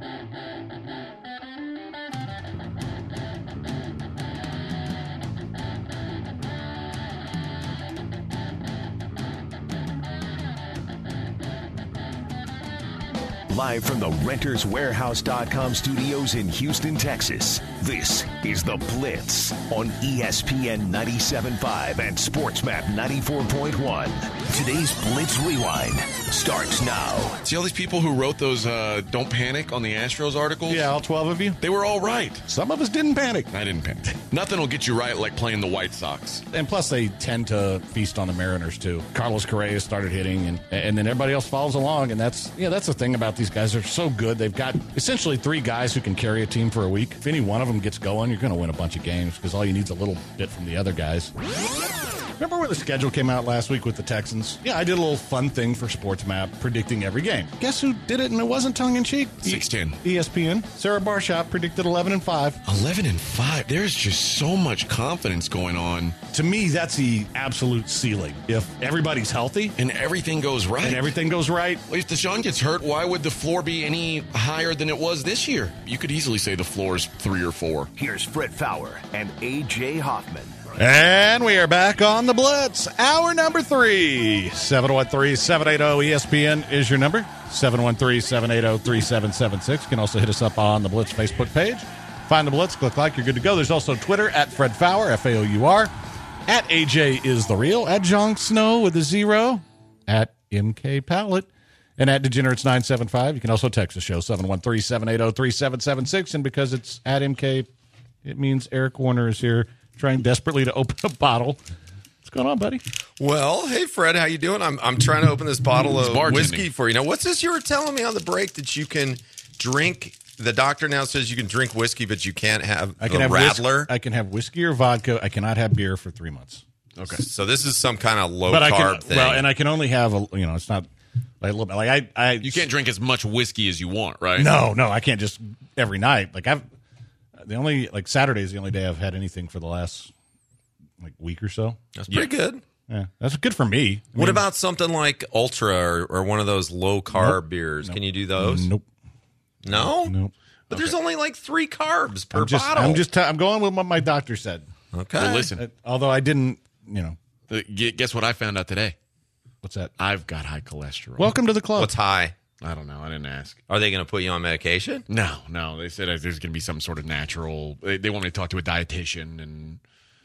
Live from the RentersWarehouse.com studios in Houston, Texas, this is The Blitz on ESPN 97.5 and SportsMap 94.1. Today's Blitz Rewind starts now. See all these people who wrote those Don't Panic on the Astros articles? Yeah, all 12 of you. They were all right. Some of us didn't panic. I didn't panic. Nothing will get you right like playing the White Sox. And plus, they tend to feast on the Mariners, too. Carlos Correa started hitting, and then everybody else follows along, and that's the thing about these guys. They're so good. They've got essentially three guys who can carry a team for a week. If any one of them gets going, you're going to win a bunch of games because all you need is a little bit from the other guys. Remember when the schedule came out last week with the Texans? Yeah, I did a little fun thing for SportsMap, predicting every game. Guess who did it and it wasn't tongue-in-cheek? 6-10. ESPN. Sarah Barshop predicted 11-5. 11-5. There's just so much confidence going on. To me, that's the absolute ceiling. If everybody's healthy and everything goes right. Well, if Deshaun gets hurt, why would the floor be any higher than it was this year? You could easily say the floor is 3 or 4. Here's Fred Fowler and A.J. Hoffman. And we are back on the Blitz. Hour number 3. 713-780-ESPN is your number. 713-780-3776. You can also hit us up on the Blitz Facebook page. Find the Blitz, click like, you're good to go. There's also Twitter at Fred Fowler, F-A-O-U-R. At AJ is the real. At Jon Snow with a 0. At MK Pallet. And at Degenerates975. You can also text the show, 713-780-3776. And because it's at MK, it means Eric Warner is here trying desperately to open a bottle. What's going on, buddy? Well, hey, Fred, how you doing? I'm trying to open this bottle of whiskey for you. Now, what's this you were telling me on the break that you can drink? The doctor now says you can drink whiskey, but you can't have Radler? I can have whiskey or vodka. I cannot have beer for 3 months. Okay. So this is some kind of low-carb thing. Well, and I can only have, it's not like a little bit. Like you can't drink as much whiskey as you want, right? No, I can't just every night. Like Saturday is the only day I've had anything for the last week or so. That's pretty good. Yeah, that's good for me. What about something like Ultra or one of those low-carb beers? Can you do those? Nope. No? Nope. But there's only 3 carbs per bottle. I'm going with what my doctor said. Okay. Well, listen. Although I didn't, Guess what I found out today? What's that? I've got high cholesterol. Welcome to the club. What's high? I don't know. I didn't ask. Are they going to put you on medication? No. They said there's going to be some sort of natural. They want me to talk to a dietitian, and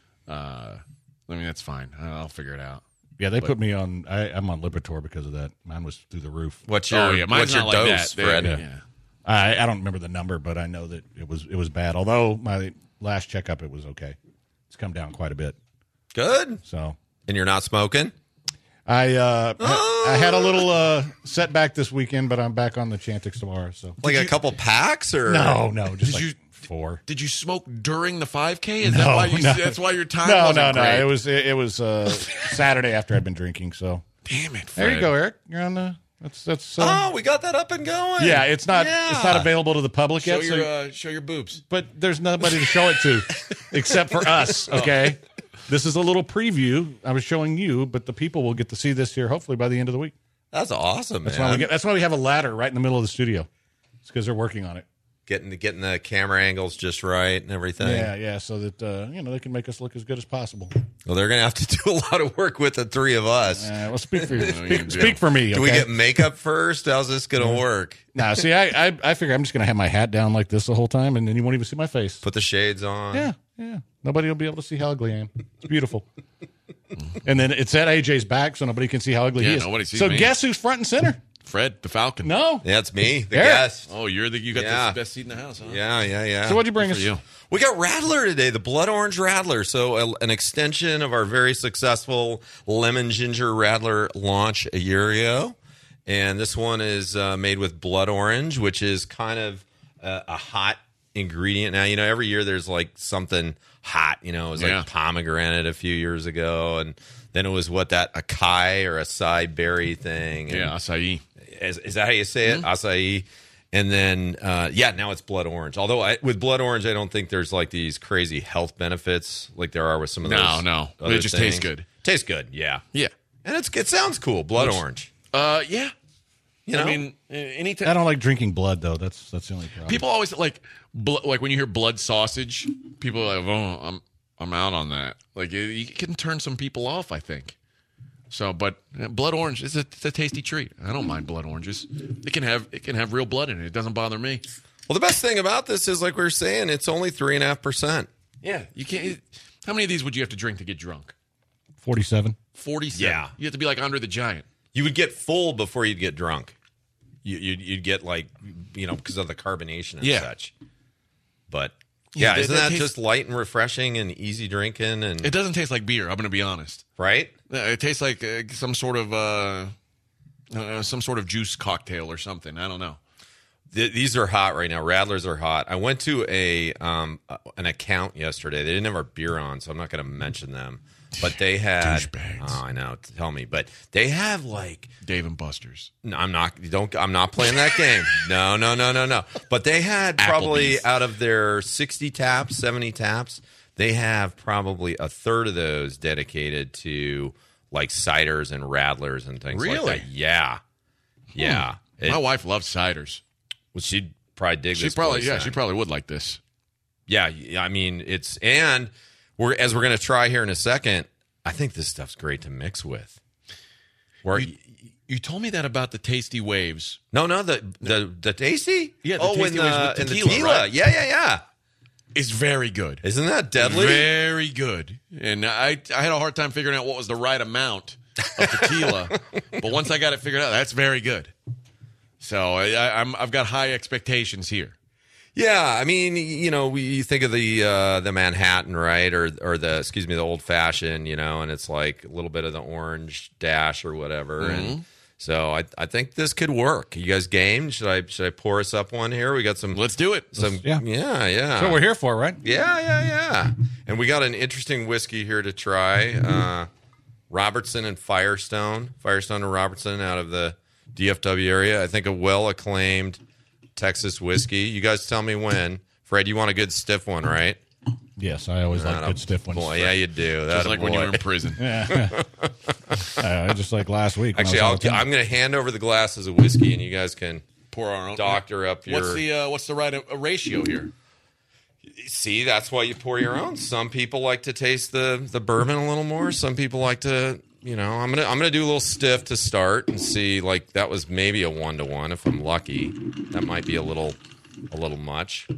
that's fine. I'll figure it out. Yeah, they put me on. I'm on Lipitor because of that. Mine was through the roof. What's your dose, Fred? Yeah. I don't remember the number, but I know that it was bad. Although my last checkup, it was okay. It's come down quite a bit. Good. So, and you're not smoking? I had a little setback this weekend, but I'm back on the Chantix tomorrow. So, a couple packs or no, just 4. Did you smoke during the 5K? Is that why that's why your time wasn't great? It was Saturday after I'd been drinking. So, damn it, Fred. There you go, Eric. You're on the. That's we got that up and going. Yeah, it's not available to the public yet. Show your boobs. But there's nobody to show it to except for us. Okay, this is a little preview. I was showing you, but the people will get to see this here hopefully by the end of the week. That's awesome. That's why we have a ladder right in the middle of the studio. It's because they're working on it. Getting the camera angles just right and everything. Yeah, so that they can make us look as good as possible. Well, they're going to have to do a lot of work with the 3 of us. Well, speak for you. Speak for me. Okay? Do we get makeup first? How's this going to work? Nah, see, I figure I'm just going to have my hat down like this the whole time, and then you won't even see my face. Put the shades on. Yeah. Nobody will be able to see how ugly I am. It's beautiful. And then it's at AJ's back, so nobody can see how ugly he is. Nobody sees so me. Guess who's front and center? Fred, the Falcon. No. Yeah, it's me, the Eric. guest. Oh, you got the best seat in the house, huh? Yeah. So what'd you bring us? You. We got Radler today, the Blood Orange Radler. So an extension of our very successful Lemon Ginger Radler launch a year ago. And this one is made with blood orange, which is kind of a hot ingredient. Now, every year there's something hot. It was pomegranate a few years ago. And then it was acai or acai berry thing. And acai. Is that how you say it? Mm-hmm. Acai. And then, now it's blood orange. Although with blood orange, I don't think there's these crazy health benefits like there are with some of those. No. It just tastes good. Tastes good, yeah. Yeah. And it sounds cool, blood orange. Yeah. You know? I mean, anytime I don't like drinking blood though. That's the only problem. people always like when you hear blood sausage, people are like, "Oh, I'm out on that." Like you can turn some people off, I think. So, but blood orange it's a tasty treat. I don't mind blood oranges. It can have real blood in it. It doesn't bother me. Well, the best thing about this is, like we were saying, it's only 3.5%. Yeah, you can't. How many of these would you have to drink to get drunk? 47. 47. Yeah. You have to be like Andre the Giant. You would get full before you'd get drunk. You'd get like, because of the carbonation and such. But yeah, isn't that just light and refreshing and easy drinking? And It doesn't taste like beer. I'm going to be honest. right? It tastes like some sort of juice cocktail or something. I don't know. These are hot right now. Radlers are hot. I went to an account yesterday. They didn't have our beer on, so I'm not going to mention them. But they had Douchebags. Oh, I know. Tell me. But they have like Dave and Buster's. no, I'm not playing that game. No. But they had probably Applebee's. out of their 60 taps, 70 taps, they have probably a third of those dedicated to like ciders and radlers and things Really? like that. Yeah. Yeah. My wife loves ciders. Well, she'd probably dig She this probably place then. she probably would like this. Yeah, I mean, we're going to try here in a second, I think this stuff's great to mix with. You told me that about the Tasty Waves. No, the tasty? Yeah, the oh, Tasty in Waves the, with in the tequila, tequila. right? Yeah. It's very good. Isn't that deadly? Very good. And I had a hard time figuring out what was the right amount of tequila. But once I got it figured out, that's very good. So I've got high expectations here. Yeah, I mean, you think of the Manhattan, right, or the old fashioned, and it's like a little bit of the orange dash or whatever, and so I think this could work. You guys game? Should I pour us up one here? We got some. Let's do it. Yeah. That's what we're here for, right? Yeah. And we got an interesting whiskey here to try. Robertson and Firestone and Robertson out of the DFW area. I think a well-acclaimed Texas whiskey. You guys tell me when. Fred, you want a good stiff one, right? Yes, I always like good stiff ones. Boy, yeah, you do. Just like when you were in prison. Just like last week. Actually, I'm going to hand over the glasses of whiskey, and you guys can Pour our own. doctor up your... What's the right ratio here? See, that's why you pour your own. Some people like to taste the bourbon a little more. Some people like to, I'm gonna do a little stiff to start and see. Like that was maybe a 1-to-1 if I'm lucky. That might be a little much.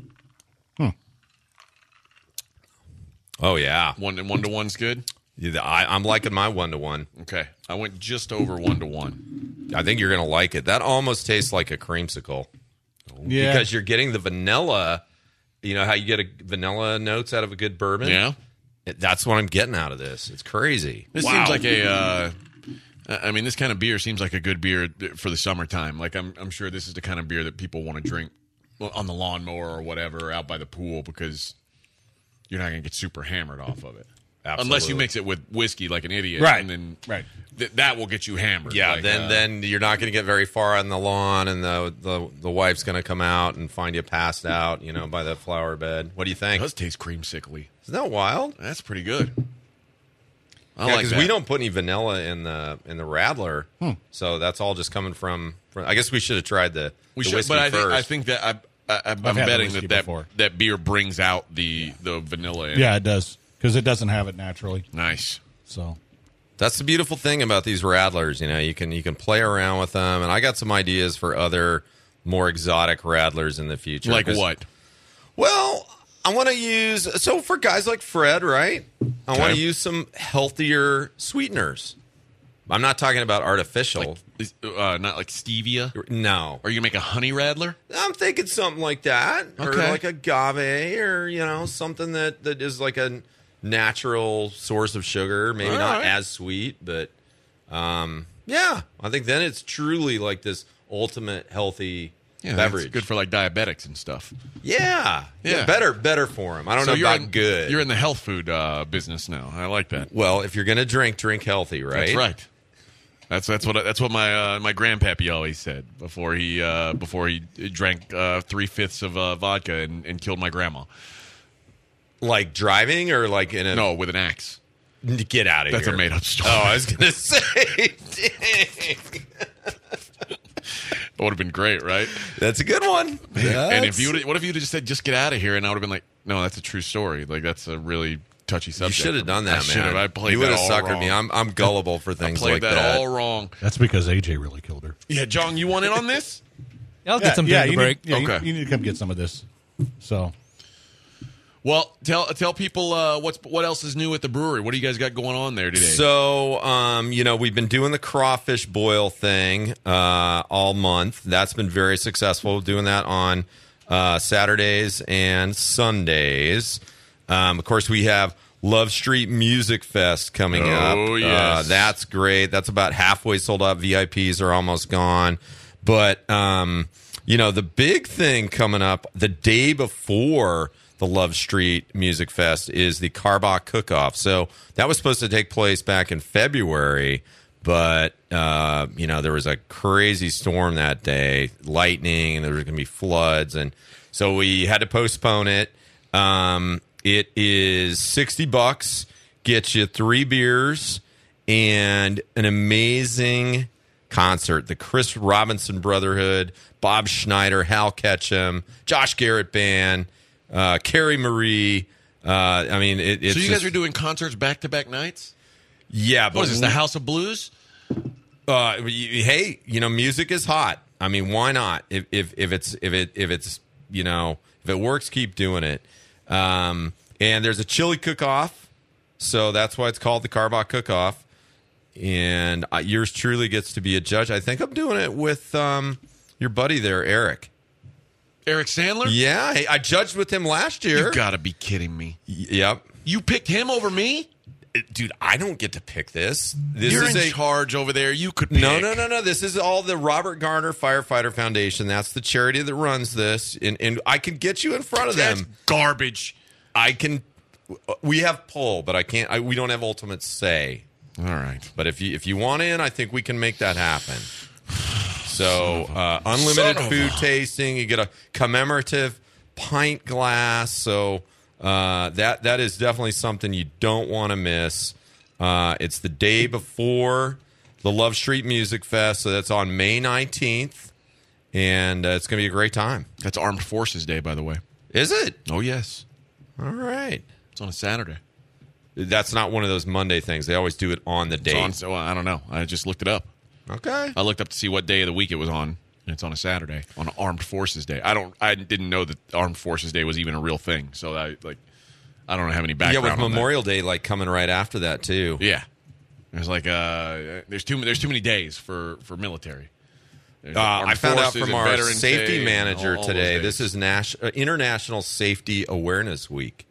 Oh yeah, 1-to-1's good. Yeah, I'm liking my 1-to-1. Okay, I went just over 1-to-1. I think you're gonna like it. That almost tastes like a creamsicle. Yeah. Because you're getting the vanilla. You know how you get a vanilla notes out of a good bourbon? Yeah. That's what I'm getting out of this. It's crazy. This seems like this kind of beer seems like a good beer for the summertime. Like I'm sure this is the kind of beer that people want to drink on the lawnmower or whatever, out by the pool, because you're not going to get super hammered off of it. Absolutely. Unless you mix it with whiskey like an idiot. Right. And then Right. That will get you hammered. Yeah, Like, then you're not going to get very far on the lawn, and the wife's going to come out and find you passed out, by the flower bed. What do you it think? does taste creamsickly. Isn't that wild? That's pretty good. I Yeah, like because that. we don't put any vanilla in the Radler, so that's all just coming from. I guess we should have tried the We whiskey should, but first. I think that I'm had the betting whiskey that before. that beer brings out the vanilla. In Yeah, it does. Because it doesn't have it naturally. Nice. So That's the beautiful thing about these Radlers. You can play around with them, and I got some ideas for other more exotic Radlers in the future. Like what? Well, I want to use for guys like Fred, right? I want to use some healthier sweeteners. I'm not talking about artificial. Not like stevia? No. Are you going to make a honey radler? I'm thinking something like that, or Okay. like agave, or something that is like a natural source of sugar. Maybe All not right. as sweet, but yeah, I think then it's truly like this ultimate healthy beverage. It's good for like diabetics and stuff. Yeah, Yeah. better for them. I don't know about good. You're in the health food business now. I like that. Well, if you're gonna drink healthy, right? That's right. That's what my grandpappy always said before he drank 3/5 of vodka and killed my grandma. Like driving or like in a No, with an axe. Get out of That's here. a made up story. Oh, I was gonna say, dang. That would have been great, right? That's a good one. And what if you just said, just get out of here? And I would have been like, no, that's a true story. Like, that's a really touchy subject. You should have done that, man. I played you would that have all suckered wrong. me. I'm gullible for things played like that that. all wrong. That's because AJ really killed her. Yeah, John, you want in on this? I'll get some during the break. Okay. You need to come get some of this. So, Well, tell people what else is new at the brewery. What do you guys got going on there today? So, we've been doing the crawfish boil thing all month. That's been very successful, doing that on Saturdays and Sundays. Of course, we have Love Street Music Fest coming up. Oh, yes. That's great. That's about halfway sold out. VIPs are almost gone. But, the big thing coming up the day before the Love Street Music Fest is the Karbach Cook-Off. So that was supposed to take place back in February, but, there was a crazy storm that day, lightning, and there was going to be floods. And so we had to postpone it. It is $60, gets you 3 beers and an amazing concert. The Chris Robinson Brotherhood, Bob Schneider, Hal Ketchum, Josh Garrett Band, Carrie Marie. It's so you guys are doing concerts back-to-back nights? Yeah, but What is this, the House of Blues? Hey, music is hot. I mean, why not? If it works, keep doing it. And there's a chili cook-off, so that's why it's called the Karbach Cook-Off. And yours truly gets to be a judge. I think I'm doing it with your buddy there, Eric. Eric Sandler? Yeah, hey, I judged with him last year. You got to be kidding me. Yep. You picked him over me? Dude, I don't get to pick this. You're in charge over there. You could pick. No. This is all the Robert Garner Firefighter Foundation. That's the charity that runs this. And I can get you in front of That's them. garbage. We have pull, but I can't. We don't have ultimate say. All right. But if you want in, I think we can make that happen. So unlimited food tasting. You get a commemorative pint glass. So that is definitely something you don't want to miss. It's the day before the Love Street Music Fest, so that's on May 19th, and it's going to be a great time. That's Armed Forces Day, by the way. Is it? Oh, yes. All right. It's on a Saturday. That's not one of those Monday things. They always do it on the date. Well, I don't know. I just looked it up. Okay. I looked up to see what day of the week it was on, and it's on a Saturday, on Armed Forces Day. I didn't know that Armed Forces Day was even a real thing, so I don't have any background. Yeah, with on Memorial Day coming right after that too. Yeah, there's there's too many days for military. I found out Forces from and our Veterans safety Day manager all today. those This days. is International Safety Awareness Week.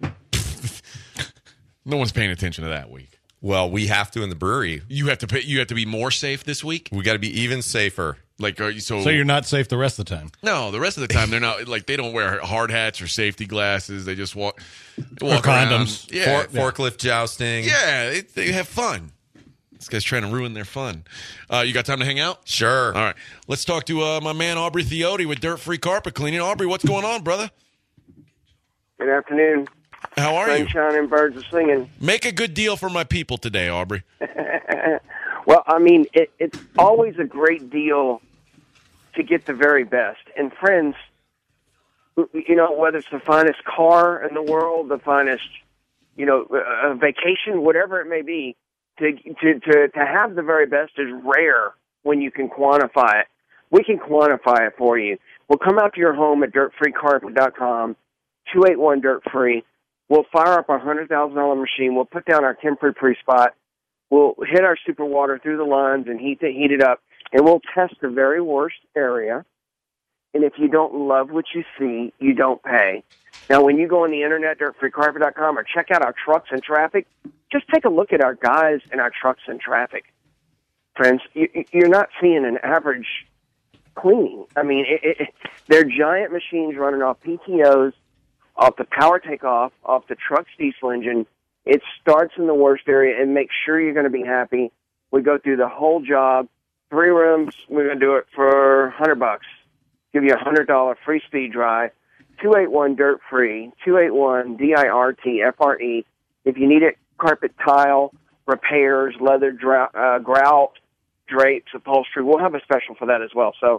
No one's paying attention to that week. Well, we have to in the brewery. You have to be more safe this week. We got to be even safer. Like, so you're not safe the rest of the time. No, the rest of the time they're not. Like, they don't wear hard hats or safety glasses. They just walk Or condoms. around. Yeah, Forklift jousting. yeah, they have fun. This guy's trying to ruin their fun. You got time to hang out? Sure. All right, let's talk to my man Aubrey Theote with Dirt Free Carpet Cleaning. Aubrey, what's going on, brother? Good afternoon. How are you? Sunshine and birds are singing. Make a good deal for my people today, Aubrey. Well, I mean, it's always a great deal to get the very best. And friends, whether it's the finest car in the world, the finest, a vacation, whatever it may be, to have the very best is rare when you can quantify it. We can quantify it for you. We'll come out to your home at dirtfreecarpet.com, 281-DIRT-FREE. We'll fire up our $100,000 machine. We'll put down our temporary pre-spot. We'll hit our super water through the lines and heat it up. And we'll test the very worst area. And if you don't love what you see, you don't pay. Now, when you go on the internet, dirtfreecarpet.com, or check out our trucks and traffic, just take a look at our guys and our trucks and traffic. Friends, you're not seeing an average cleaning. I mean, they're giant machines running off PTOs, off the power takeoff, off the truck's diesel engine. It starts in the worst area and make sure you're going to be happy. We go through the whole job. 3 rooms, we're going to do it for $100. Give you a $100 free speed dry. 281-DIRT-FREE, 281-DIRT-FRE. If you need it, carpet tile, repairs, leather grout, drapes, upholstery, we'll have a special for that as well. So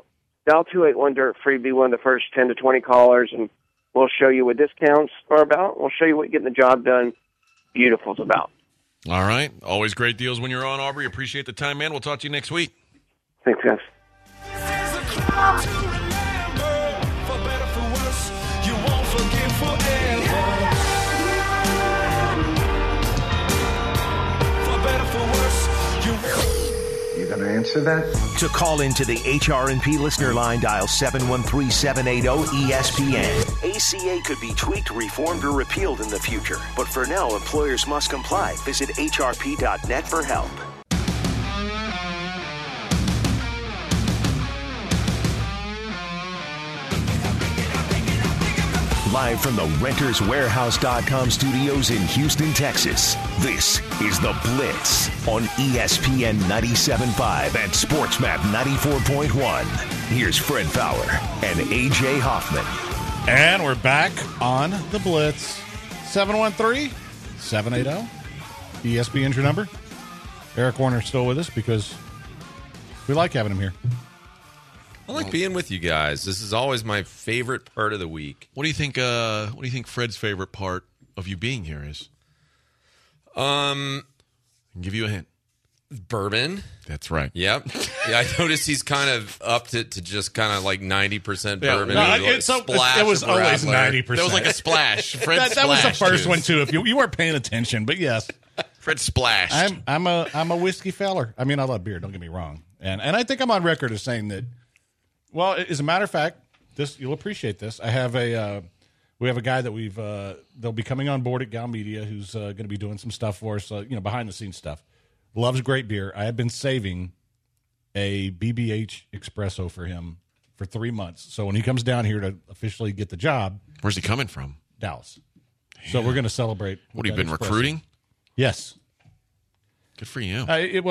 dial 281-DIRT-FREE, be one of the first 10 to 20 callers, and we'll show you what discounts are about. We'll show you what getting the job done beautiful is about. All right. Always great deals when you're on, Aubrey. Appreciate the time, man. We'll talk to you next week. Thanks, guys. You gonna answer that? To call into the HRNP listener line, dial 713-780-ESPN. ACA could be tweaked, reformed, or repealed in the future. But for now, employers must comply. Visit hrp.net for help. Live from the RentersWarehouse.com studios in Houston, Texas, this is The Blitz on ESPN 97.5 and SportsMap 94.1. Here's Fred Fowler and A.J. Hoffman. And we're back on The Blitz. 713-780. ESPN's your number. Eric Warner's still with us because we like having him here. I like being with you guys. This is always my favorite part of the week. What do you think? What do you think Fred's favorite part of you being here is? I can give you a hint. Bourbon. That's right. Yep. Yeah, I noticed he's kind of up to just kind of like 90% bourbon. No, Like it was always 90%. That was like a splash. Fred that was the first juice. one too. If you weren't paying attention, but yes, Fred splashed. I'm a whiskey feller. I mean, I love beer. Don't get me wrong, and I think I'm on record as saying that. Well, as a matter of fact, you'll appreciate this. I have we have a guy that they'll be coming on board at Gal Media who's going to be doing some stuff for us, behind the scenes stuff. Loves great beer. I have been saving a BBH espresso for him for 3 months. So when he comes down here to officially get the job, Where's he coming from? Dallas. So we're going to celebrate. What, have you been espresso. recruiting? Yes. Good for you.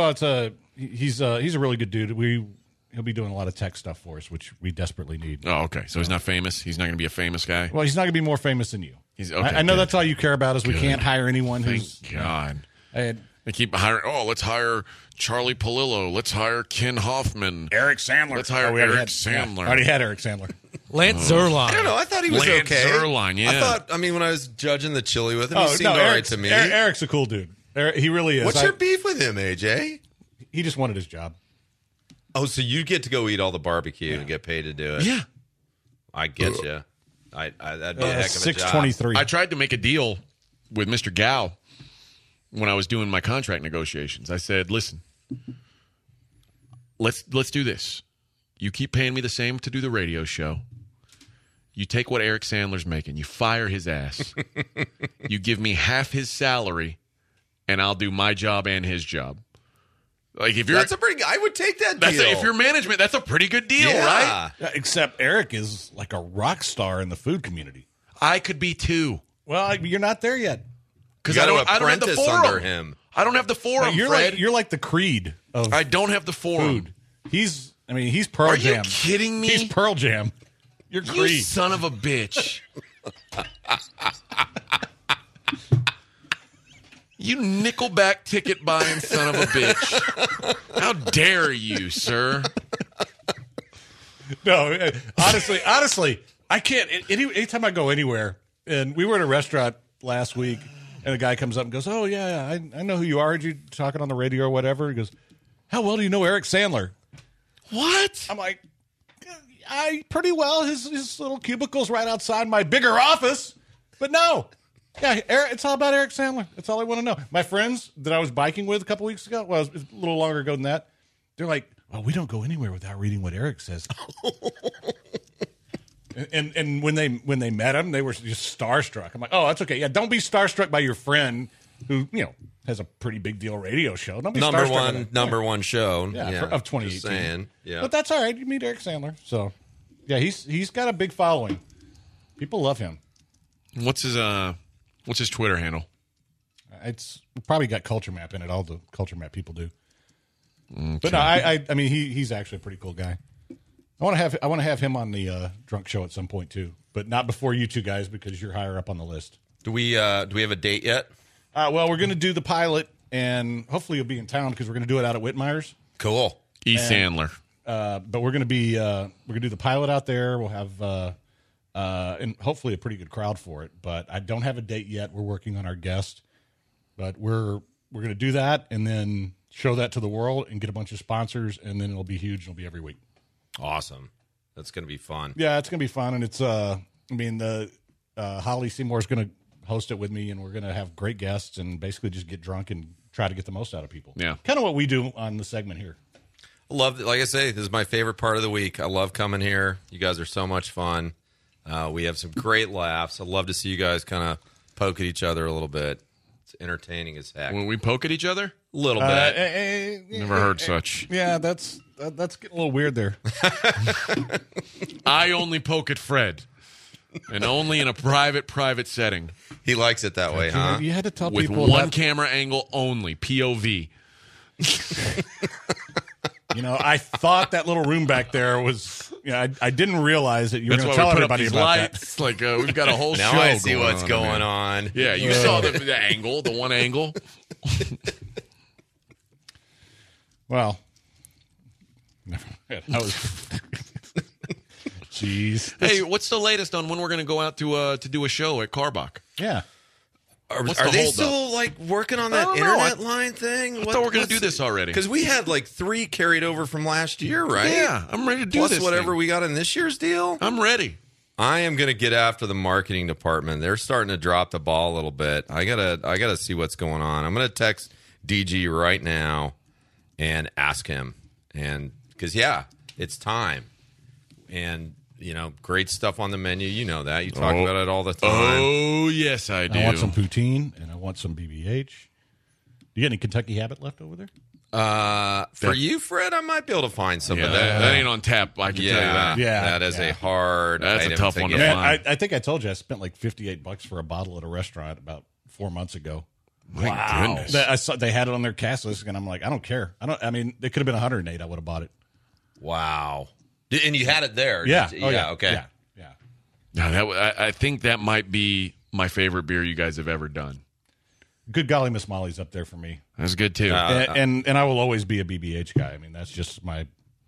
He's a really good dude. He'll be doing a lot of tech stuff for us, which we desperately need. Oh, okay. So he's not famous? He's not going to be a famous guy? Well, he's not going to be more famous than you. He's okay. I know good. that's all you care about is we Good. can't hire anyone who's... Thank God. They keep hiring, let's hire Charlie Palillo. Let's hire Ken Hoffman. Eric Sandler. Let's hire Eric Sandler. Already had Eric Sandler. Lance Zerline. I don't know. I thought he was Lance okay. Zerline, yeah. When I was judging the chili with him, he seemed all right to me. Eric's a cool dude. He really is. What's your beef with him, AJ? He just wanted his job. Oh, so you get to go eat all the barbecue and get paid to do it? Yeah. I get you. That'd be a heck of a job. 623. I tried to make a deal with Mr. Gao when I was doing my contract negotiations. I said, listen, let's do this. You keep paying me the same to do the radio show. You take what Eric Sandler's making. You fire his ass. You give me half his salary, and I'll do my job and his job. Like if you're, I would take that deal. if you're management, that's a pretty good deal, right? Yeah, except Eric is like a rock star in the food community. I could be too. Well, you're not there yet. Because I don't have the apprentice forum. under him. I don't have the forum, You're Fred. you're like the Creed of I don't have the forum. food. He's Pearl Are Jam. you kidding me? He's Pearl Jam. You're You Creed. son of a bitch. You Nickelback ticket buying son of a bitch. How dare you, sir? No, honestly, I can't. Anytime I go anywhere, and we were at a restaurant last week, and a guy comes up and goes, "Oh yeah, I know who you are. Heard you talking on the radio or whatever." He goes, "How well do you know Eric Sandler?" What? I'm like, I pretty well. His little cubicle's right outside my bigger office, but no. Yeah, Eric, it's all about Eric Sandler. That's all I want to know. My friends that I was biking with a couple weeks ago, well, it was a little longer ago than that, they're like, "Well, we don't go anywhere without reading what Eric says." and when they met him, they were just starstruck. I'm like, "Oh, that's okay. Yeah, don't be starstruck by your friend who has a pretty big deal radio show. Don't be number one show, of 2018. Just saying, yeah. But that's all right. You meet Eric Sandler, so yeah, he's got a big following. People love him. What's his Twitter handle? It's probably got Culture Map in it. All the Culture Map people do. Okay. But no, I mean, he's actually a pretty cool guy. I want to have him on the drunk show at some point too, but not before you two guys because you're higher up on the list. Do we have a date yet? Well, we're going to do the pilot, and hopefully you'll be in town because we're going to do it out at Whitmire's. Cool. Sandler. but we're going to be we're going to do the pilot out there. We'll have and hopefully a pretty good crowd for it. But I don't have a date yet. We're working on our guest, but we're going to do that and then show that to the world and get a bunch of sponsors, and then it'll be huge. It'll be every week. Awesome. That's going to be fun. Yeah, it's going to be fun, and it's Holly Seymour is going to host it with me, and we're going to have great guests and basically just get drunk and try to get the most out of people. Yeah, kind of what we do on the segment here. I love, like I say, this is my favorite part of the week. I love coming here. You guys are so much fun. We have some great laughs. I love to see you guys kind of poke at each other a little bit. It's entertaining as heck. When we poke at each other? A little bit. Never heard such. Yeah, that's getting a little weird there. I only poke at Fred, and only in a private setting. He likes it that way, huh? You had to tell With people one camera angle only, POV. I thought that little room back there was. I didn't realize that you were going to tell everybody about lights. that. Like we've got a whole now show. I see going what's on, going on. Yeah, you saw the angle, the one angle. Well, that was. Jeez. Hey, what's the latest on when we're going to go out to do a show at Carbach? Yeah. Are the they hold still like working on that internet line thing? I thought we were going to do this already. Because we had like 3 carried over from last year, right? Yeah, I'm ready to do Plus this. whatever we got in this year's deal. I'm ready. I am going to get after the marketing department. They're starting to drop the ball a little bit. I gotta see what's going on. I'm going to text DG right now and ask him, and because it's time, and great stuff on the menu. You know that. You talk about it all the time. Oh, yes, I do. I want some poutine, and I want some BBH. You got any Kentucky Habit left over there? For you, Fred, I might be able to find some of that. That ain't on tap, I can tell you that. Yeah. That is a hard That's a item tough to one to get. find. I think I told you I spent like $58 for a bottle at a restaurant about 4 months ago. My goodness. I saw they had it on their cast list, and I'm like, I don't care. It could have been 108. I would have bought it. Wow. And you had it there. Yeah. Okay. Yeah. No, I think that might be my favorite beer you guys have ever done. Good golly, Miss Molly's up there for me. That's good too. And I will always be a BBH guy. I mean, that's just my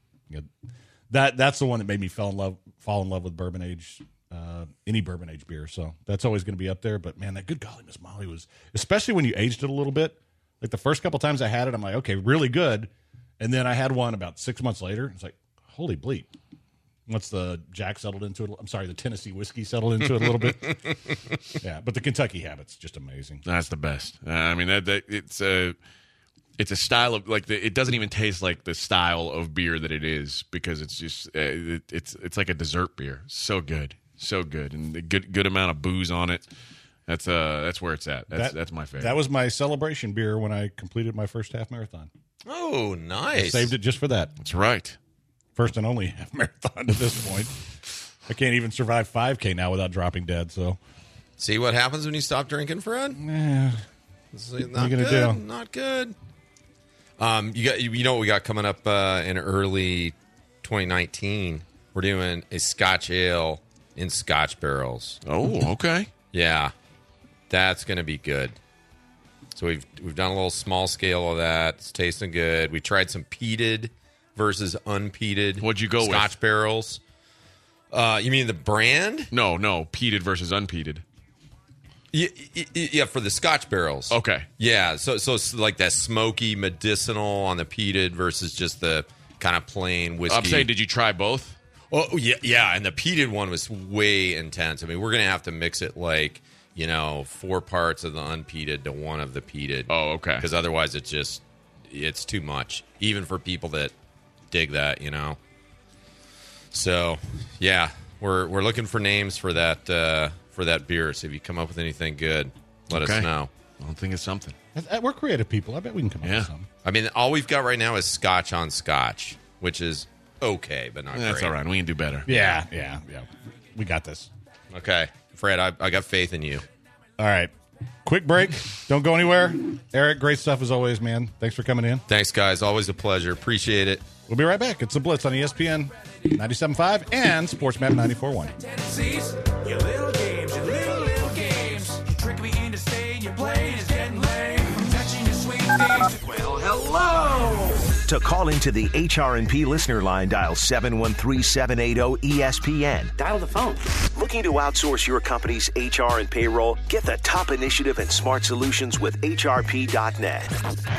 that's the one that made me fall in love with bourbon age, any bourbon age beer. So that's always going to be up there. But man, that good golly, Miss Molly was, especially when you aged it a little bit. Like the first couple times I had it, I'm like, okay, really good. And then I had one about 6 months later. It's like, holy bleep. Once the Jack settled into it, the Tennessee whiskey settled into it a little bit. Yeah, but the Kentucky Habit's just amazing. That's the best. I mean, it's a style of it doesn't even taste like the style of beer that it is, because it's just it's like a dessert beer. So good, and a good amount of booze on it. That's where it's at. That's my favorite. That was my celebration beer when I completed my first half marathon. Oh, nice. I saved it just for that. That's right. First and only half marathon to this point. I can't even survive 5K now without dropping dead. So, see what happens when you stop drinking, Fred? Yeah. Not what are you good. gonna do? Not good. You know what we got coming up in early 2019? We're doing a Scotch ale in Scotch barrels. Oh, okay. Yeah, that's going to be good. So we've done a little small scale of that. It's tasting good. We tried some peated versus unpeated. What'd you go with? Scotch barrels. You mean the brand? No, peated versus unpeated. Yeah, for the Scotch barrels. Okay. Yeah, so it's like that smoky medicinal on the peated versus just the kind of plain whiskey. I'm saying, did you try both? Oh, yeah, and the peated one was way intense. I mean, we're going to have to mix it like, 4 parts of the unpeated to 1 of the peated. Oh, okay. Because otherwise it's too much, even for people that dig that, So, yeah, we're looking for names for that beer. So if you come up with anything good, let us know. I'll think of something. We're creative people. I bet we can come up with something. I mean, all we've got right now is Scotch on Scotch, which is okay, but not great. That's all right. We can do better. Yeah. We got this. Okay. Fred, I got faith in you. All right. Quick break. Don't go anywhere. Eric, great stuff as always, man. Thanks for coming in. Thanks, guys. Always a pleasure. Appreciate it. We'll be right back. It's The Blitz on ESPN 97.5 and SportsMap 94.1. Your little games. You trick me into staying, your play is getting lame. Touching your sweet things. Well, hello. To call into the HRNP listener line, dial 713-780-ESPN. Dial the phone. Looking to outsource your company's HR and payroll? Get the top initiative and smart solutions with HRP.net.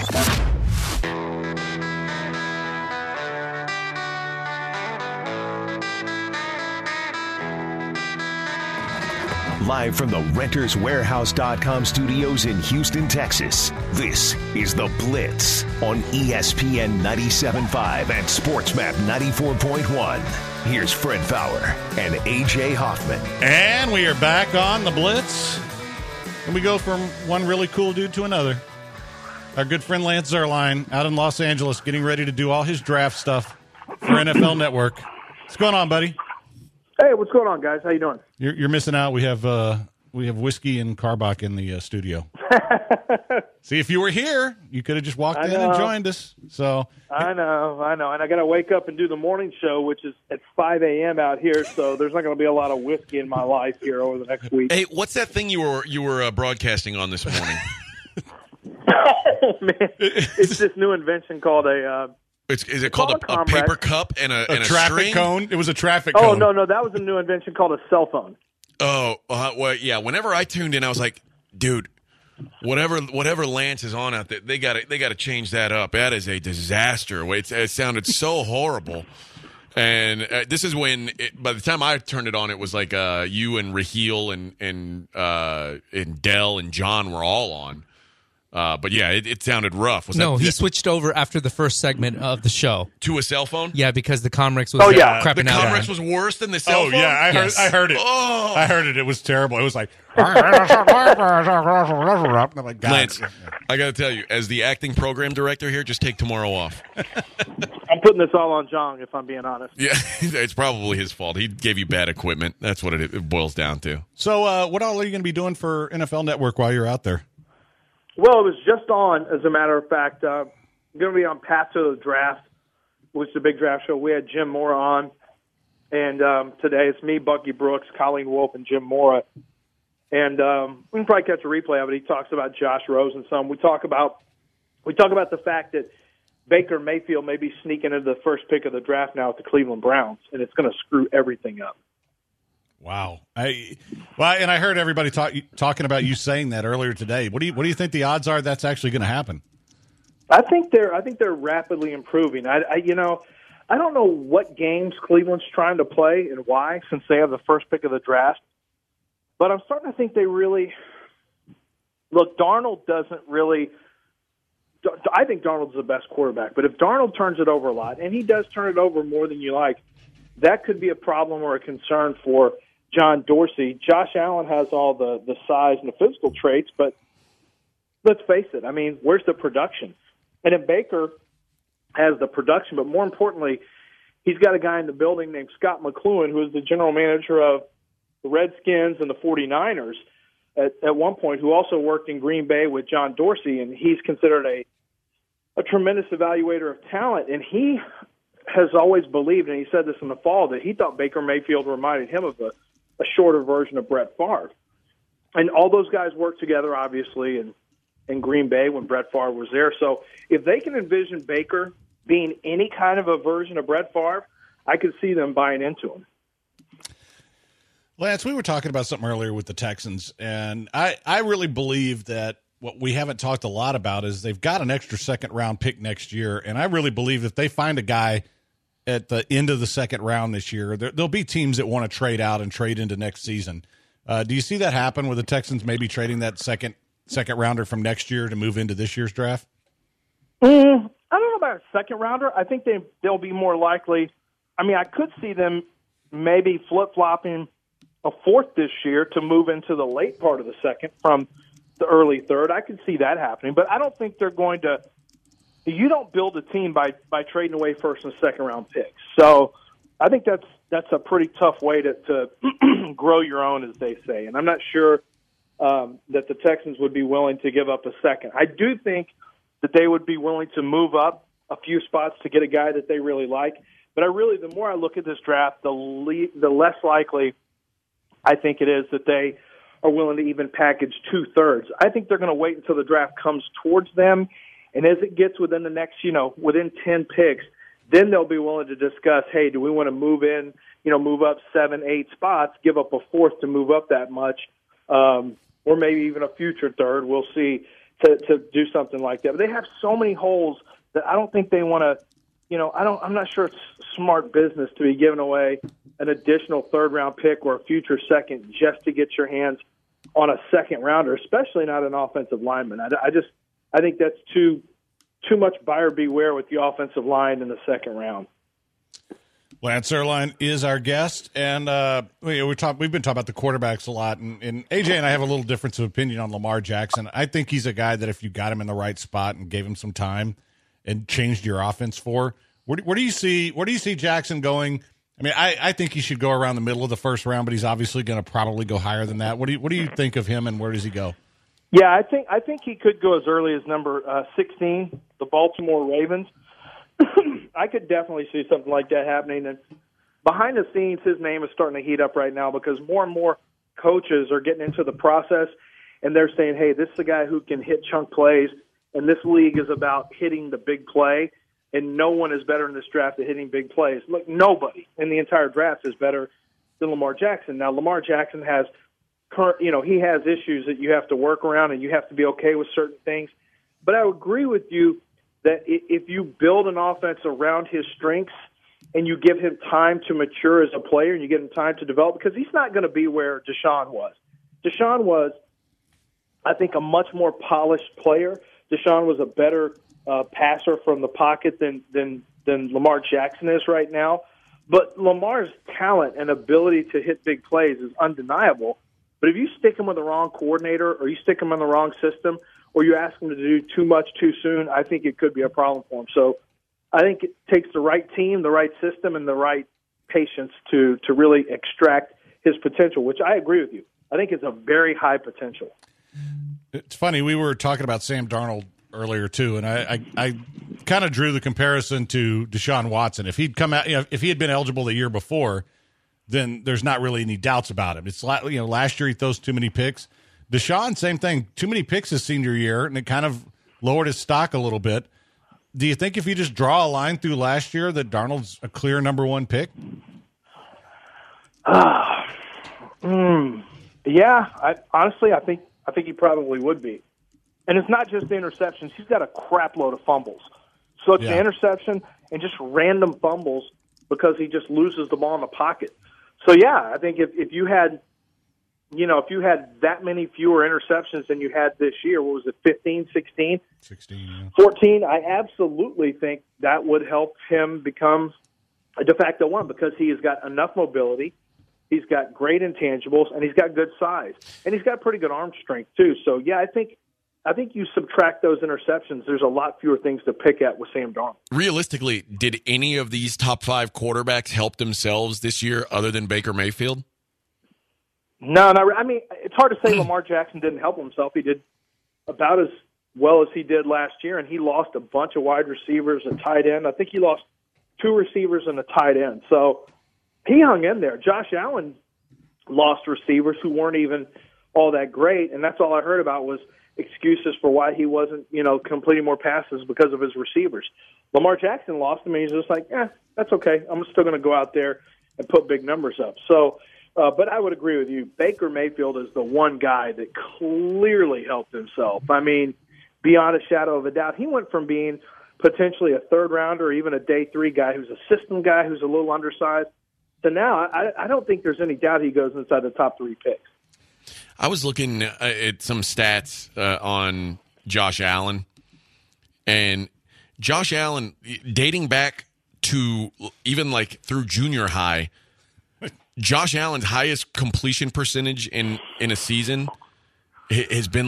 Live from the RentersWarehouse.com studios in Houston, Texas, this is The Blitz on ESPN 97.5 and SportsMap 94.1. Here's Fred Fowler and A.J. Hoffman. And we are back on The Blitz. And we go from one really cool dude to another. Our good friend Lance Zierlein out in Los Angeles getting ready to do all his draft stuff for NFL Network. What's going on, buddy? Hey, what's going on, guys? How you doing? You're missing out. We have whiskey and Carbach in the studio. See, if you were here, you could have just walked in and joined us. So I know, and I got to wake up and do the morning show, which is at 5 a.m. out here. So there's not going to be a lot of whiskey in my life here over the next week. Hey, what's that thing you were broadcasting on this morning? Oh man, it's this new invention called a. Is it called a paper cup and a traffic string? cone? It was a traffic cone. Oh, no, that was a new invention called a cell phone. Oh, well, yeah. Whenever I tuned in, I was like, dude, whatever Lance is on out there, they got to change that up. That is a disaster. It sounded so horrible. And this is when, by the time I turned it on, it was like you and Raheel and Dell and John were all on. But yeah, it sounded rough. He switched over after the first segment of the show to a cell phone. Yeah, because the Comrex was crapping out. The Comrex was worse than the cell phone. Oh yeah, I heard it. Oh, I heard it. It was terrible. It was like, I'm like, Lance, I got to tell you, as the acting program director here, just take tomorrow off. I'm putting this all on John, if I'm being honest. Yeah, it's probably his fault. He gave you bad equipment. That's what it boils down to. So, what all are you going to be doing for NFL Network while you're out there? Well, it was just on, as a matter of fact. I'm going to be on Path to the Draft, which is a big draft show. We had Jim Mora on, and today it's me, Bucky Brooks, Colleen Wolfe, and Jim Mora. And we can probably catch a replay of it. He talks about Josh Rosen some. We talk about the fact that Baker Mayfield may be sneaking into the first pick of the draft now with the Cleveland Browns, and it's going to screw everything up. Wow. And I heard everybody talking about you saying that earlier today. What do you think the odds are that's actually going to happen? I think they're rapidly improving. I don't know what games Cleveland's trying to play and why, since they have the first pick of the draft. But I'm starting to think they really look. Darnold doesn't really. I think Darnold's the best quarterback, but if Darnold turns it over a lot, and he does turn it over more than you like, that could be a problem or a concern for John Dorsey. Josh Allen has all the size and the physical traits, but let's face it. I mean, where's the production? And then Baker has the production, but more importantly, he's got a guy in the building named Scott McCloughan, who is the general manager of the Redskins and the 49ers at one point, who also worked in Green Bay with John Dorsey, and he's considered a tremendous evaluator of talent. And he has always believed, and he said this in the fall, that he thought Baker Mayfield reminded him of a shorter version of Brett Favre. And all those guys worked together, obviously, in Green Bay when Brett Favre was there. So if they can envision Baker being any kind of a version of Brett Favre, I could see them buying into him. Lance, we were talking about something earlier with the Texans, and I really believe that what we haven't talked a lot about is they've got an extra second-round pick next year, and I really believe if they find a guy at the end of the second round this year, there'll be teams that want to trade out and trade into next season. Do you see that happen with the Texans maybe trading that second rounder from next year to move into this year's draft? I don't know about a second rounder. I think they'll be more likely. I mean, I could see them maybe flip-flopping a fourth this year to move into the late part of the second from the early third. I could see that happening, but I don't think they're going to. You don't build a team by trading away first and second round picks. So I think that's a pretty tough way to grow your own, as they say. And I'm not sure that the Texans would be willing to give up a second. I do think that they would be willing to move up a few spots to get a guy that they really like. But the more I look at this draft, the less likely I think it is that they are willing to even package 2/3. I think they're going to wait until the draft comes towards them And as it gets within the next, within 10 picks, then they'll be willing to discuss, hey, do we want to move in, move up 7, 8 spots, give up a fourth to move up that much, or maybe even a future third. We'll see to do something like that. But they have so many holes that I don't think they want to, I'm not sure it's smart business to be giving away an additional third-round pick or a future second just to get your hands on a second rounder, especially not an offensive lineman. I think that's too much buyer beware with the offensive line in the second round. Lance Zierlein is our guest, and we've been talking about the quarterbacks a lot, and AJ and I have a little difference of opinion on Lamar Jackson. I think he's a guy that if you got him in the right spot and gave him some time and changed your offense for, where do you see Jackson going? I mean, I think he should go around the middle of the first round, but he's obviously going to probably go higher than that. What do you think of him, and where does he go? Yeah, I think he could go as early as number 16, the Baltimore Ravens. I could definitely see something like that happening. And behind the scenes, his name is starting to heat up right now because more and more coaches are getting into the process, and they're saying, hey, this is a guy who can hit chunk plays, and this league is about hitting the big play, and no one is better in this draft at hitting big plays. Look, nobody in the entire draft is better than Lamar Jackson. Now, Lamar Jackson has he has issues that you have to work around, and you have to be okay with certain things. But I agree with you that if you build an offense around his strengths and you give him time to mature as a player and you give him time to develop, because he's not going to be where Deshaun was. Deshaun was, I think, a much more polished player. Deshaun was a better passer from the pocket than Lamar Jackson is right now. But Lamar's talent and ability to hit big plays is undeniable. But if you stick him with the wrong coordinator or you stick him in the wrong system or you ask him to do too much too soon, I think it could be a problem for him. So I think it takes the right team, the right system, and the right patience to really extract his potential, which I agree with you. I think it's a very high potential. It's funny. We were talking about Sam Darnold earlier, too, and I kind of drew the comparison to Deshaun Watson. If he'd come out, if he had been eligible the year before, then there's not really any doubts about him. It's last year he throws too many picks. Deshaun, same thing. Too many picks his senior year, and it kind of lowered his stock a little bit. Do you think if you just draw a line through last year that Darnold's a clear number one pick? Yeah, honestly, I think he probably would be. And it's not just the interceptions. He's got a crap load of fumbles. So it's the interception and just random fumbles because he just loses the ball in the pocket. So, yeah, I think if you had – if you had that many fewer interceptions than you had this year, what was it, 15, 16? 16, yeah. 14, I absolutely think that would help him become a de facto one because he has got enough mobility, he's got great intangibles, and he's got good size. And he's got pretty good arm strength, too. So, yeah, I think you subtract those interceptions, there's a lot fewer things to pick at with Sam Darnold. Realistically, did any of these top 5 quarterbacks help themselves this year other than Baker Mayfield? No, I mean, it's hard to say Lamar Jackson didn't help himself. He did about as well as he did last year, and he lost a bunch of wide receivers and tight end. I think he lost 2 receivers and a tight end. So he hung in there. Josh Allen lost receivers who weren't even all that great, and that's all I heard about was excuses for why he wasn't, completing more passes because of his receivers. Lamar Jackson lost them, and he's just like, that's okay. I'm still going to go out there and put big numbers up. So, but I would agree with you. Baker Mayfield is the one guy that clearly helped himself. I mean, beyond a shadow of a doubt, he went from being potentially a third-rounder or even a day 3 guy who's a system guy who's a little undersized to now I don't think there's any doubt he goes inside the top 3 picks. I was looking at some stats on Josh Allen, and Josh Allen, dating back to even through junior high, Josh Allen's highest completion percentage in a season has been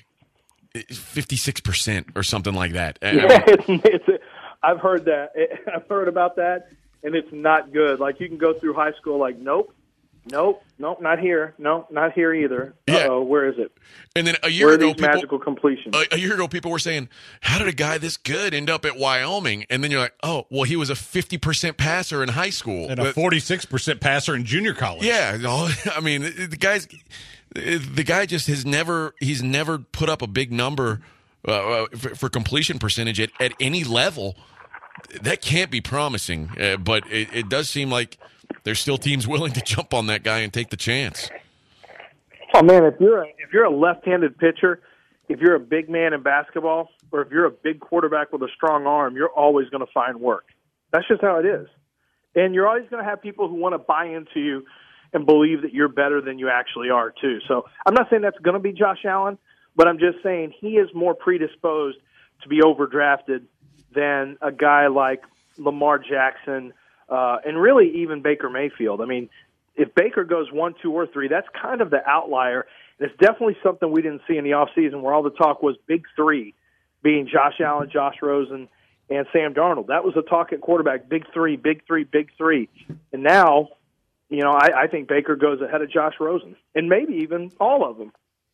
56% or something like that. Yeah, I've heard that. I've heard about that, and it's not good. You can go through high school nope, not here. No, not here either. Yeah. Where is it? And then a year ago, magical completions. A year ago, people were saying, how did a guy this good end up at Wyoming? And then you're like, oh, well, he was a 50% passer in high school. And a 46% passer in junior college. Yeah. I mean, the guy just he's never put up a big number for completion percentage at any level, that can't be promising. But it does seem like there's still teams willing to jump on that guy and take the chance. Oh man, if you're a left-handed pitcher, if you're a big man in basketball, or if you're a big quarterback with a strong arm, you're always going to find work. That's just how it is. And you're always going to have people who want to buy into you and believe that you're better than you actually are too. So I'm not saying that's going to be Josh Allen, but I'm just saying he is more predisposed to be overdrafted than a guy like Lamar Jackson and really even Baker Mayfield. I mean, if Baker goes 1, 2, or 3, that's kind of the outlier. And it's definitely something we didn't see in the offseason where all the talk was big three, being Josh Allen, Josh Rosen, and Sam Darnold. That was the talk at quarterback, big three, big three, big three. And now, you know, I think Baker goes ahead of Josh Rosen, and maybe even all of them.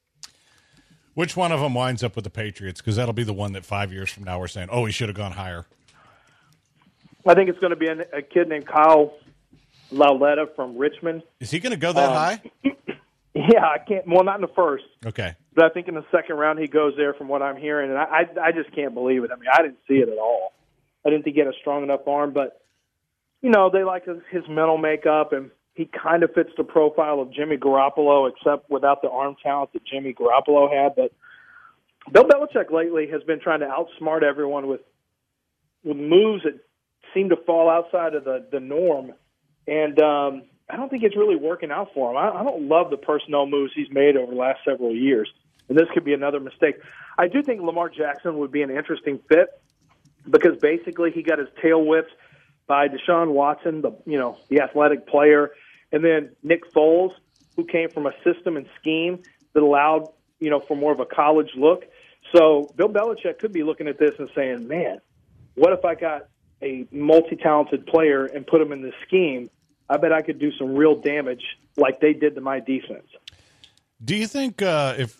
Which one of them winds up with the Patriots? Because that'll be the one that 5 years from now we're saying, oh, he should have gone higher. I think it's going to be a kid named Kyle Lauletta from Richmond. Is he going to go that high? Yeah, I can't. Well, not in the first. Okay. But I think in the second round he goes there from what I'm hearing, and I just can't believe it. I mean, I didn't see it at all. I didn't think he had a strong enough arm, but, you know, they like his mental makeup, and he kind of fits the profile of Jimmy Garoppolo, except without the arm talent that Jimmy Garoppolo had. But Bill Belichick lately has been trying to outsmart everyone with moves that seem to fall outside of the norm, and I don't think it's really working out for him. I don't love the personnel moves he's made over the last several years, and this could be another mistake. I do think Lamar Jackson would be an interesting fit because basically he got his tail whipped by Deshaun Watson, the athletic player, and then Nick Foles, who came from a system and scheme that allowed, for more of a college look. So Bill Belichick could be looking at this and saying, man, what if I got a multi-talented player and put him in this scheme? I bet I could do some real damage like they did to my defense. Do you think if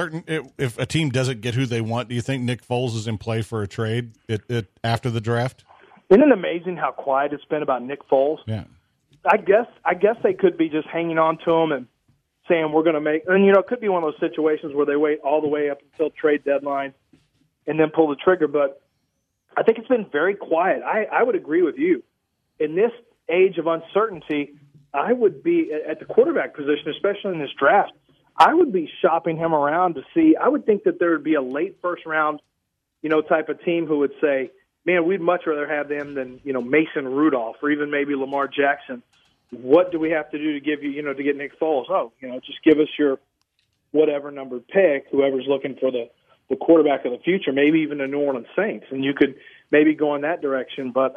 a team doesn't get who they want, do you think Nick Foles is in play for a trade after the draft? Isn't it amazing how quiet it's been about Nick Foles? Yeah. I guess they could be just hanging on to him and saying we're going to make – and, it could be one of those situations where they wait all the way up until trade deadline and then pull the trigger. But I think it's been very quiet. I would agree with you. In this age of uncertainty, I would be – at the quarterback position, especially in this draft, I would be shopping him around to see – I would think that there would be a late first-round, type of team who would say, man, we'd much rather have them than, Mason Rudolph or even maybe Lamar Jackson. What do we have to do to give you, to get Nick Foles? Oh, just give us your whatever numbered pick, whoever's looking for the quarterback of the future, maybe even the New Orleans Saints, and you could maybe go in that direction. But,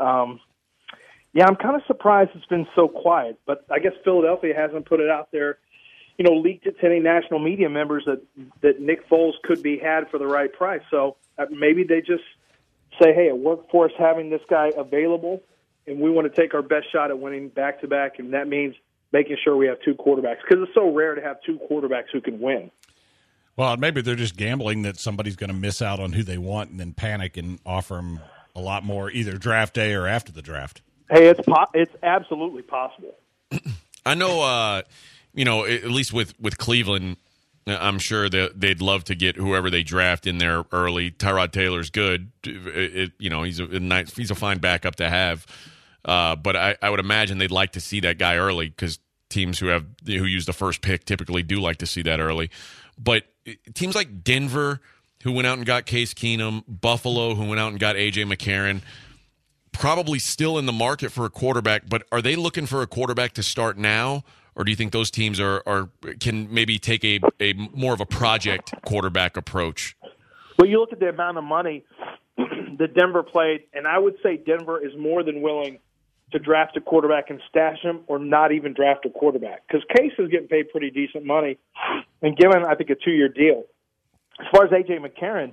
yeah, I'm kind of surprised it's been so quiet. But I guess Philadelphia hasn't put it out there, leaked it to any national media members that Nick Foles could be had for the right price. So maybe they just say, hey, it worked for us having this guy available, and we want to take our best shot at winning back-to-back, and that means making sure we have two quarterbacks because it's so rare to have two quarterbacks who can win. Well, maybe they're just gambling that somebody's going to miss out on who they want and then panic and offer them a lot more either draft day or after the draft. Hey, it's absolutely possible. I know, at least with Cleveland, I'm sure they'd love to get whoever they draft in there early. Tyrod Taylor's good. He's a fine backup to have. But I would imagine they'd like to see that guy early because teams who use the first pick typically do like to see that early. But teams like Denver, who went out and got Case Keenum, Buffalo, who went out and got A.J. McCarron, probably still in the market for a quarterback. But are they looking for a quarterback to start now? Or do you think those teams can maybe take a more of a project quarterback approach? Well, you look at the amount of money that Denver played, and I would say Denver is more than willing to draft a quarterback and stash him or not even draft a quarterback because Case is getting paid pretty decent money and given, I think, a 2-year deal. As far as A.J. McCarron,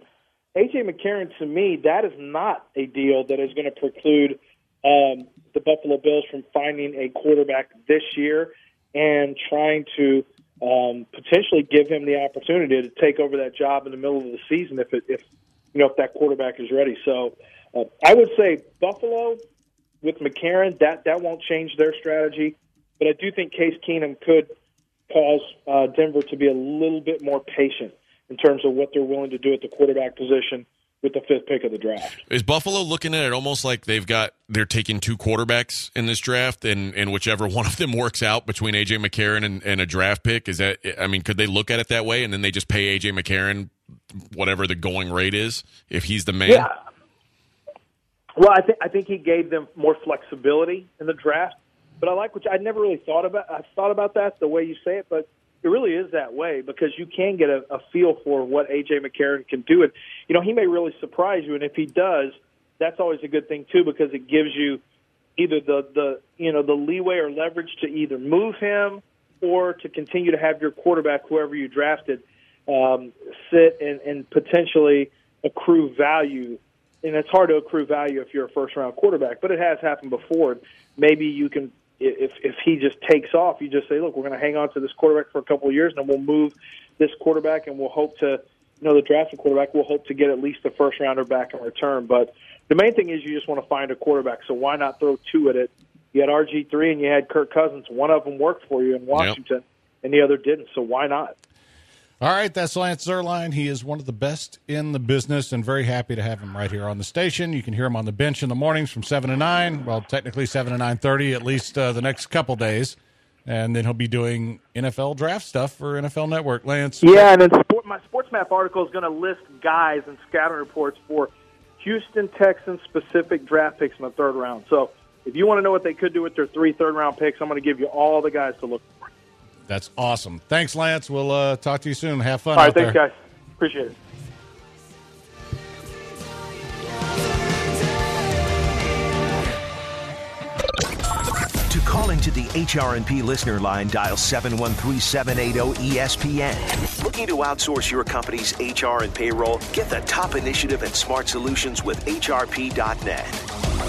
to me, that is not a deal that is going to preclude the Buffalo Bills from finding a quarterback this year and trying to potentially give him the opportunity to take over that job in the middle of the season if that quarterback is ready. So I would say Buffalo with McCarron, that won't change their strategy. But I do think Case Keenum could cause Denver to be a little bit more patient in terms of what they're willing to do at the quarterback position with the 5th pick of the draft. Is Buffalo looking at it almost like they're taking 2 quarterbacks in this draft, and whichever one of them works out between A.J. McCarron and a draft pick? Is that, I mean, could they look at it that way, and then they just pay A.J. McCarron whatever the going rate is if he's the man? Yeah. Well, I think he gave them more flexibility in the draft, but I like I never really thought about. I thought about that the way you say it, but it really is that way because you can get a feel for what A.J. McCarron can do. And, he may really surprise you, and if he does, that's always a good thing, too, because it gives you either the leeway or leverage to either move him or to continue to have your quarterback, whoever you drafted, sit and potentially accrue value. And it's hard to accrue value if you're a first-round quarterback, but it has happened before. Maybe you can – if he just takes off, you just say, look, we're going to hang on to this quarterback for a couple of years, and then we'll move this quarterback, and we'll hope to, the drafted quarterback, we'll hope to get at least the first rounder back in return. But the main thing is you just want to find a quarterback, so why not throw 2 at it? You had RG3 and you had Kirk Cousins. One of them worked for you in Washington, and the other didn't, so why not? All right, that's Lance Zierlein. He is one of the best in the business, and very happy to have him right here on the station. You can hear him on the bench in the mornings from 7 to 9. Well, technically 7 to 9:30, at least the next couple days. And then he'll be doing NFL draft stuff for NFL Network. Lance? Yeah, and then my SportsMap article is going to list guys and scouting reports for Houston Texans specific draft picks in the 3rd round. So if you want to know what they could do with their 3 third-round picks, I'm going to give you all the guys to look for. That's awesome. Thanks, Lance. We'll talk to you soon. Have fun. All right, out thanks, there. guys. Appreciate it. To call into the HRNP listener line, dial 713-780-ESPN. Looking to outsource your company's HR and payroll? Get the top initiative and smart solutions with HRP.net.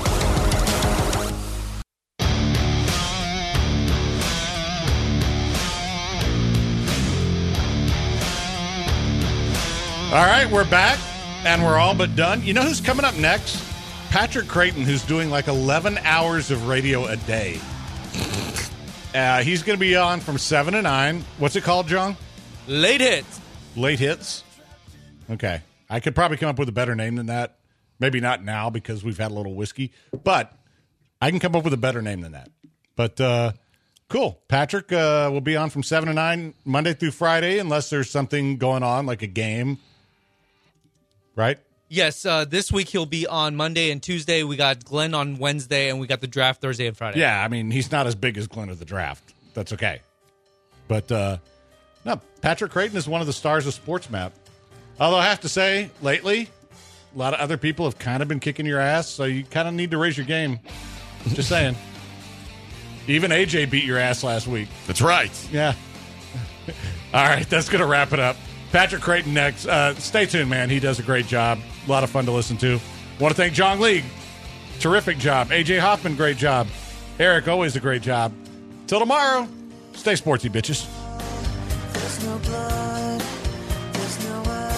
All right, we're back, and we're all but done. You know who's coming up next? Patrick Creighton, who's doing like 11 hours of radio a day. He's going to be on from 7 to 9. What's it called, John? Late Hits. Late Hits? Okay. I could probably come up with a better name than that. Maybe not now because we've had a little whiskey, but I can come up with a better name than that. But cool. Patrick will be on from 7 to 9 Monday through Friday unless there's something going on like a game. Right? Yes, this week he'll be on Monday and Tuesday. We got Glenn on Wednesday, and we got the draft Thursday and Friday. Yeah, I mean, he's not as big as Glenn of the draft. That's okay. But, no, Patrick Creighton is one of the stars of SportsMap. Although I have to say, lately, a lot of other people have kind of been kicking your ass, so you kind of need to raise your game. Just saying. Even AJ beat your ass last week. That's right. Yeah. All right, that's going to wrap it up. Patrick Creighton next. Stay tuned, man. He does a great job. A lot of fun to listen to. Want to thank John League. Terrific job. AJ Hoffman, great job. Eric, always a great job. Till tomorrow, stay sportsy, bitches. There's no blood, there's no